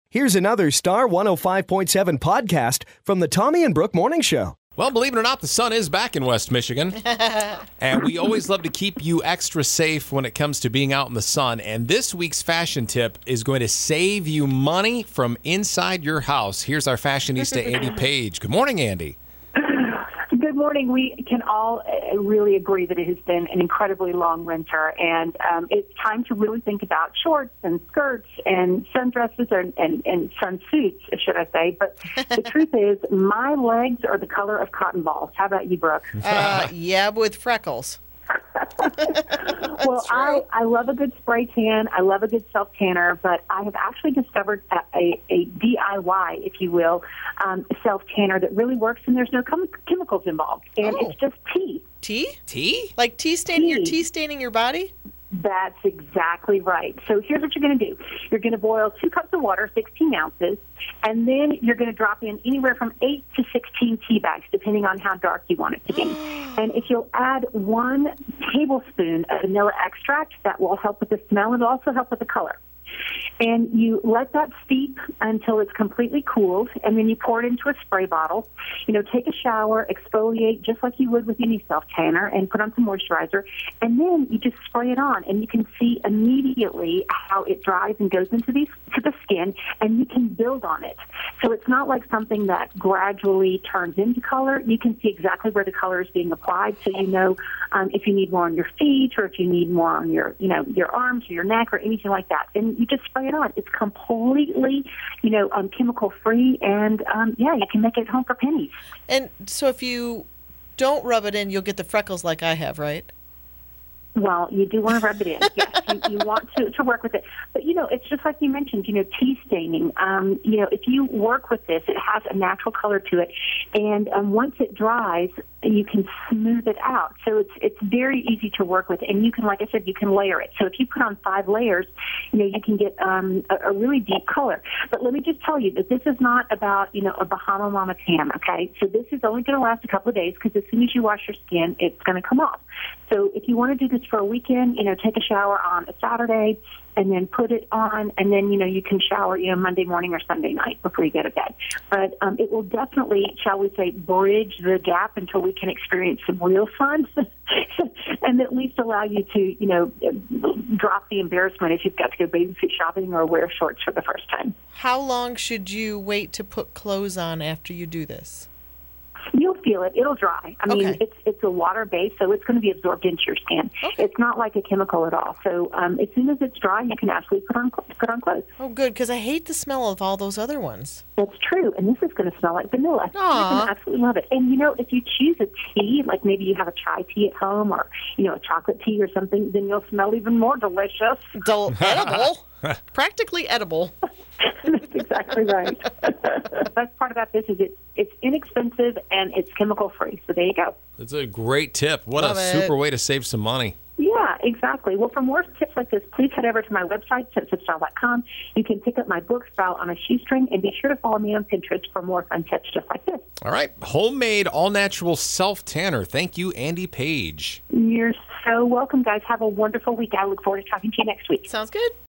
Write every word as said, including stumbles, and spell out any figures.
Here's another Star one oh five point seven podcast from the Tommy and Brooke Morning Show. Well, believe it or not, the sun is back in West Michigan. And we always love to keep you extra safe when it comes to being out in the sun. And this week's fashion tip is going to save you money from inside your house. Here's our fashionista, Andy Page. Good morning, Andy. Good morning. We can all really agree that it has been an incredibly long winter, and um, it's time to really think about shorts and skirts and sundresses and, and, and sun suits, should I say. But the truth is, my legs are the color of cotton balls. How about you, Brooke? Uh, yeah, with freckles. Well, I, I love a good spray tan. I love a good self-tanner, but I have actually discovered a, a, a D I Y, if you will, um, self-tanner that really works, and there's no chem- chemicals involved. And Oh. it's just tea. Tea? Tea? Like tea staining your Tea. tea staining your body? That's exactly right. So here's what you're going to do. You're going to boil two cups of water, sixteen ounces, and then you're going to drop in anywhere from eight to sixteen tea bags, depending on how dark you want it to be. And if you'll add one tablespoon of vanilla extract, that will help with the smell and it'll also help with the color. And you let that steep until it's completely cooled, and then you pour it into a spray bottle. You know, take a shower, exfoliate just like you would with any self-tanner, and put on some moisturizer. And then you just spray it on, and you can see immediately how it dries and goes into these, to the skin, and you can build on it. So it's not like something that gradually turns into color. You can see exactly where the color is being applied, so you know um, if you need more on your feet or if you need more on your, you know, your arms or your neck or anything like that. And you just spray it on. It's completely, you know, um, chemical-free, and, um, yeah, you can make it at home for pennies. And so if you don't rub it in, you'll get the freckles like I have, right? Well, you do want to rub it in. Yes, you, you want to, to work with it. But, you know, it's just like you mentioned, you know, tea staining. Um, you know, if you work with this, it has a natural color to it. And um, once it dries, you can smooth it out. So it's it's very easy to work with. And you can, like I said, you can layer it. So if you put on five layers, you know, you can get um, a, a really deep color. But let me just tell you that this is not about, you know, a Bahama Mama tan, okay? So this is only going to last a couple of days because as soon as you wash your skin, it's going to come off. So if you want to do this for a weekend, you know, take a shower on a Saturday and then put it on, and then, you know, you can shower, you know, Monday morning or Sunday night before you go to bed. But um, it will definitely, shall we say, bridge the gap until we can experience some real fun and at least allow you to, you know, drop the embarrassment if you've got to go bathing suit shopping or wear shorts for the first time. How long should you wait to put clothes on after you do this? You'll feel it. It'll dry. I mean, Okay. it's it's a water base, so it's going to be absorbed into your skin. Okay. It's not like a chemical at all. So um, as soon as it's dry, you can absolutely put on put on clothes. Oh, good, because I hate the smell of all those other ones. That's true, and this is going to smell like vanilla. You're Aw. going to absolutely love it. And you know, if you choose a tea, like maybe you have a chai tea at home, or you know, a chocolate tea or something, then you'll smell even more delicious. Del- edible? Practically edible. That's exactly right. That's part about this is it's it's inexpensive and it's chemical free. So there you go. That's a great tip. What Love a it. super way to save some money. Yeah, exactly. Well, for more tips like this, please head over to my website, sensitive style dot com. You can pick up my book, Style on a Shoestring, and be sure to follow me on Pinterest for more fun tips just like this. All right. Homemade, all-natural self-tanner. Thank you, Andy Page. You're so welcome, guys. Have a wonderful week. I look forward to talking to you next week. Sounds good.